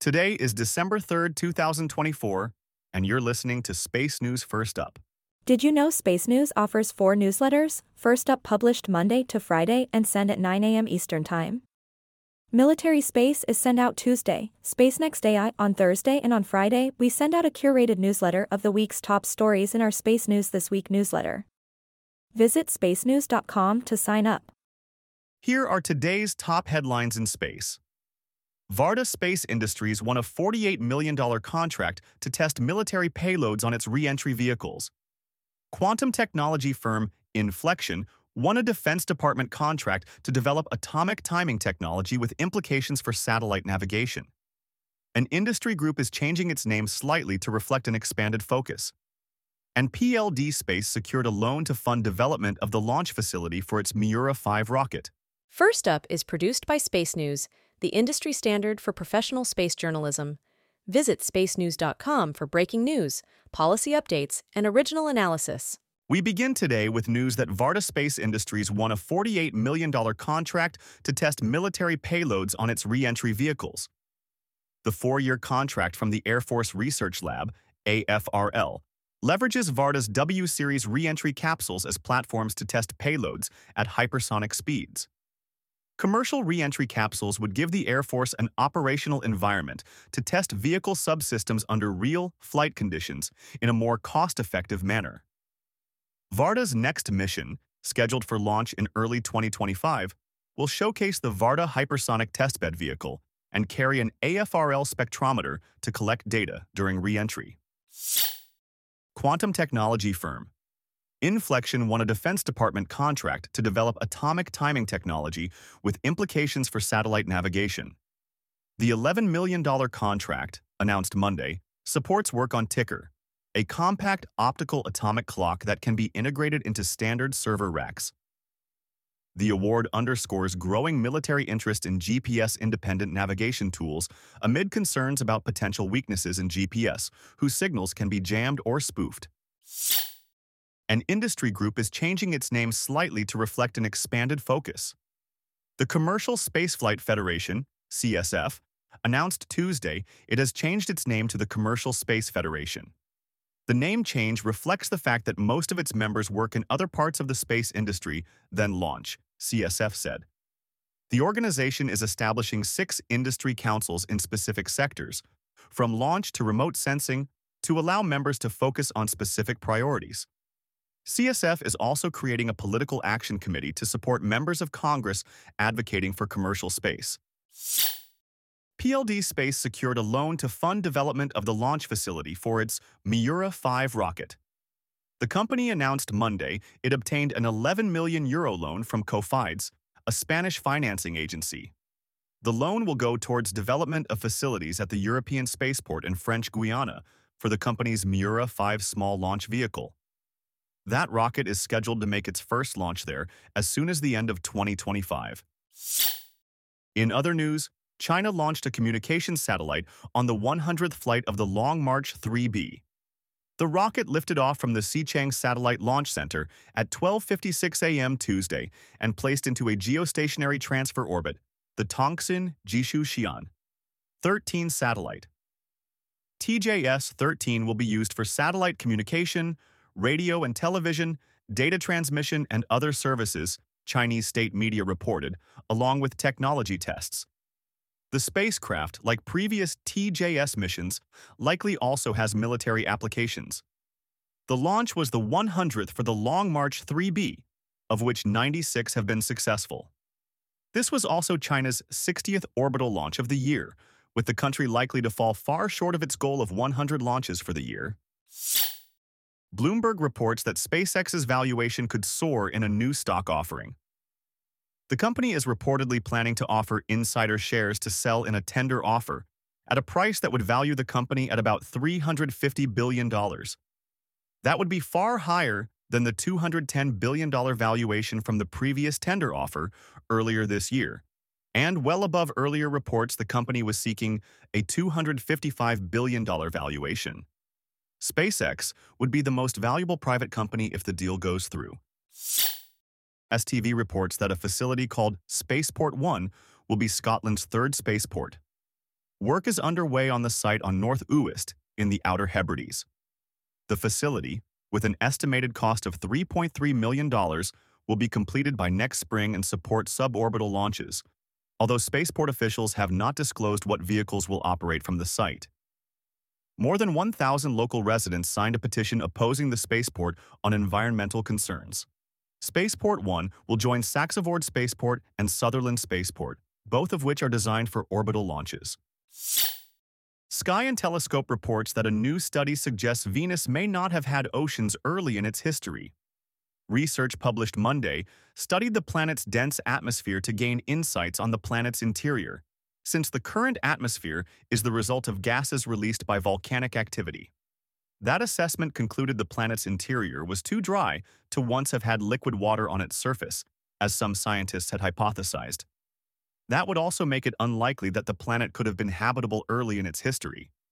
Today is December 3rd, 2024, and you're listening to Space News First Up. Did you know Space News offers 4 newsletters, First Up published Monday to Friday and sent at 9 a.m. Eastern Time? Military Space is sent out Tuesday, Space Next AI on Thursday, and on Friday we send out a curated newsletter of the week's top stories in our Space News This Week newsletter. Visit spacenews.com to sign up. Here are today's top headlines in space. Varda Space Industries won a $48 million contract to test military payloads on its re-entry vehicles. Quantum technology firm Inflection won a Defense Department contract to develop atomic timing technology with implications for satellite navigation. An industry group is changing its name slightly to reflect an expanded focus. And PLD Space secured a loan to fund development of the launch facility for its Miura 5 rocket. First Up is produced by Space News, the industry standard for professional space journalism. Visit spacenews.com for breaking news, policy updates, and original analysis. We begin today with news that Varda Space Industries won a $48 million contract to test military payloads on its re-entry vehicles. The 4-year contract from the Air Force Research Lab, AFRL, leverages Varda's W-Series re-entry capsules as platforms to test payloads at hypersonic speeds. Commercial re-entry capsules would give the Air Force an operational environment to test vehicle subsystems under real flight conditions in a more cost-effective manner. Varda's next mission, scheduled for launch in early 2025, will showcase the Varda Hypersonic Testbed Vehicle and carry an AFRL spectrometer to collect data during re-entry. Quantum technology firm Inflection won a Defense Department contract to develop atomic timing technology with implications for satellite navigation. The $11 million contract, announced Monday, supports work on Ticker, a compact optical atomic clock that can be integrated into standard server racks. The award underscores growing military interest in GPS-independent navigation tools amid concerns about potential weaknesses in GPS, whose signals can be jammed or spoofed. An industry group is changing its name slightly to reflect an expanded focus. The Commercial Spaceflight Federation, CSF, announced Tuesday it has changed its name to the Commercial Space Federation. The name change reflects the fact that most of its members work in other parts of the space industry than launch, CSF said. The organization is establishing 6 industry councils in specific sectors, from launch to remote sensing, to allow members to focus on specific priorities. CSF is also creating a political action committee to support members of Congress advocating for commercial space. PLD Space secured a loan to fund development of the launch facility for its Miura 5 rocket. The company announced Monday it obtained an €11 million loan from Cofides, a Spanish financing agency. The loan will go towards development of facilities at the European spaceport in French Guiana for the company's Miura 5 small launch vehicle. That rocket is scheduled to make its first launch there as soon as the end of 2025. In other news, China launched a communications satellite on the 100th flight of the Long March 3B. The rocket lifted off from the Xichang Satellite Launch Center at 12:56 a.m. Tuesday and placed into a geostationary transfer orbit, the Tongxin Jishu Xian 13 satellite. TJS-13 will be used for satellite communication, radio and television, data transmission, and other services, Chinese state media reported, along with technology tests. The spacecraft, like previous TJS missions, likely also has military applications. The launch was the 100th for the Long March 3B, of which 96 have been successful. This was also China's 60th orbital launch of the year, with the country likely to fall far short of its goal of 100 launches for the year. Bloomberg reports that SpaceX's valuation could soar in a new stock offering. The company is reportedly planning to offer insider shares to sell in a tender offer at a price that would value the company at about $350 billion. That would be far higher than the $210 billion valuation from the previous tender offer earlier this year, and well above earlier reports the company was seeking a $255 billion valuation. SpaceX would be the most valuable private company if the deal goes through. STV reports that a facility called Spaceport 1 will be Scotland's third spaceport. Work is underway on the site on North Uist in the Outer Hebrides. The facility, with an estimated cost of $3.3 million, will be completed by next spring and support suborbital launches, although spaceport officials have not disclosed what vehicles will operate from the site. More than 1,000 local residents signed a petition opposing the spaceport on environmental concerns. Spaceport 1 will join Saxavord Spaceport and Sutherland Spaceport, both of which are designed for orbital launches. Sky and Telescope reports that a new study suggests Venus may not have had oceans early in its history. Research published Monday studied the planet's dense atmosphere to gain insights on the planet's interior, since the current atmosphere is the result of gases released by volcanic activity. That assessment concluded the planet's interior was too dry to once have had liquid water on its surface, as some scientists had hypothesized. That would also make it unlikely that the planet could have been habitable early in its history.